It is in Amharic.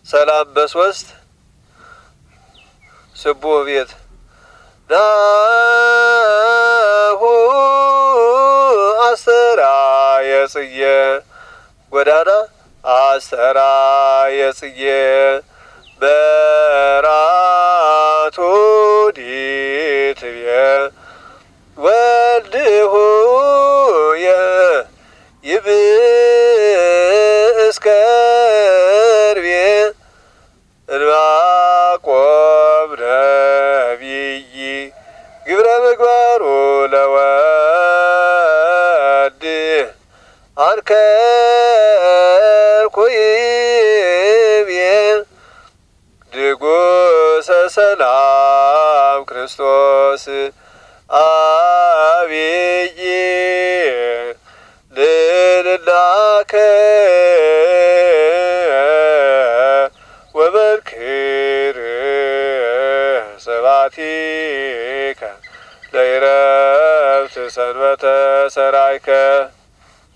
ሰላም በሶስት ስቡህ ቤት ናሁ አስተርአየ ጽጌ ጎዳና አስተርአየ ጽጌ በራቱ ዲትብየ ወልድሁየ ይብእስ ከርቤ ዕንባቆም ነቢይ ግብረ ምግባሩ ለወድ አንከርኩ ይብየ ድጉሰ ሰላም ክርስቶስ አብይ ልልላከ ወመንክር ሰባቲከ ለዕረፍት ሰንበተ ሠራይከ